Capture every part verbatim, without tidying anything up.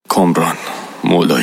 کامران مولایی.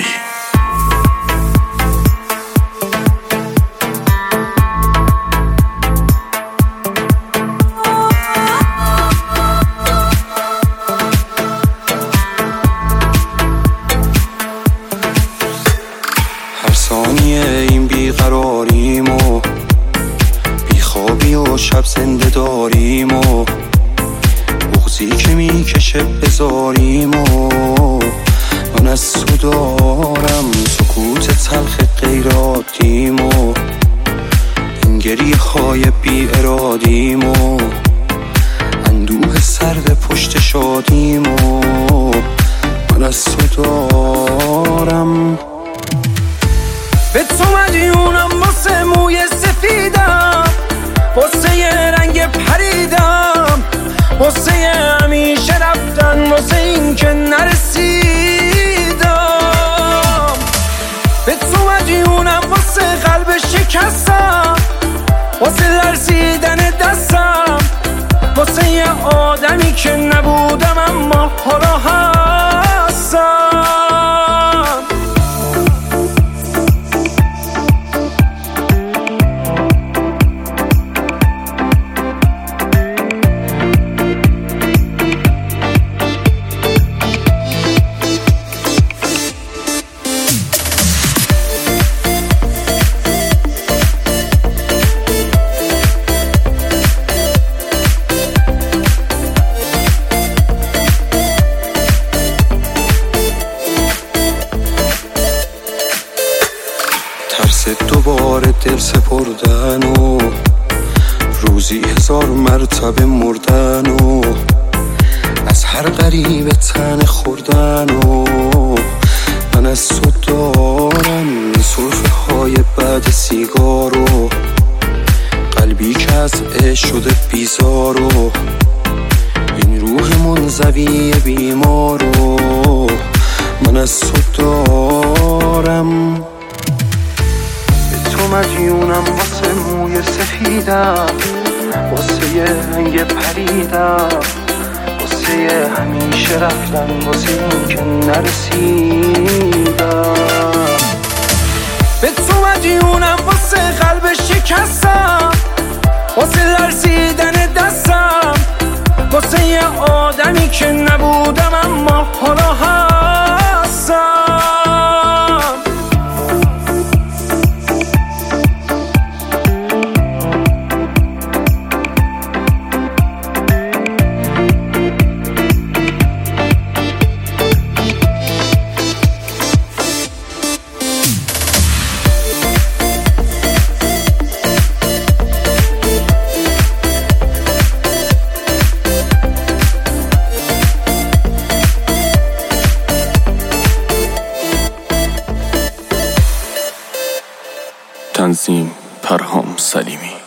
هر ثانیه این بیقراریم و بیخوابی و شب زنده داریم و بغضی که میکشه بذاریم و من از تو دارم سکوت تلخ غیراتیم و این گریه های بی ارادیم و اندوه سرد پشت شادیم و من از تو دارم. به تو مدیونم واسه موی سفیدم، واسه یه رنگ پریدم، واسه یه همیشه رفتن، واسه این که نرسیدم. به تو مدیونم واسه قلب شکستم، واسه لرزیدن دستم، واسه یه آدمی که نبودم اما حالا هستم. ترس دوباره دل سپردن و روزی هزار مرتبه مردن و از هر غریب تن خوردن و من از تو دارم سرفه های بعد سیگار و قلبی که از عشق شده بیزار و این روح منزوی بیمار و من از تو دارم. تو مدیونم واسه موی سفیدم، واسه یه رنگ پریدم، واسه یه همیشه رفتن، واسه این که نرسیدم. به تو مدیونم واسه قلب شکستم، واسه لرزیدن دستم، واسه یه آدمی که نبودم اما حالا هستم. تنظیم پرهام سلیمی.